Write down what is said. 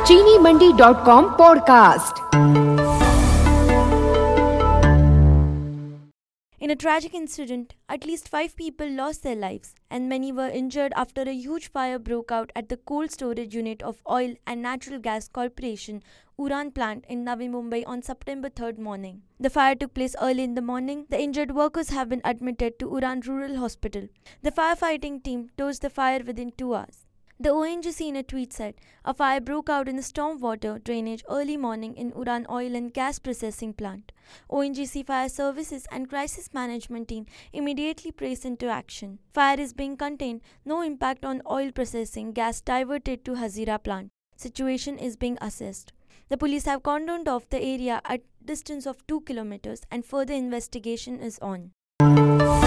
चीनीमंडी.com podcast. In a tragic incident, at least 5 people lost their lives and many were injured after a huge fire broke out at the cold storage unit of Oil and Natural Gas Corporation Uran plant in Navi Mumbai on September 3rd morning. The fire took place early in the morning. The injured workers have been admitted to Uran Rural Hospital. The firefighting team doused the fire within 2 hours. The ONGC in a tweet said, a fire broke out in the stormwater drainage early morning in Uran Oil and Gas Processing Plant. ONGC Fire Services and Crisis Management Team immediately pressed into action. Fire is being contained, no impact on oil processing, gas diverted to Hazira plant. Situation is being assessed. The police have cordoned off the area at distance of 2 kilometers and further investigation is on.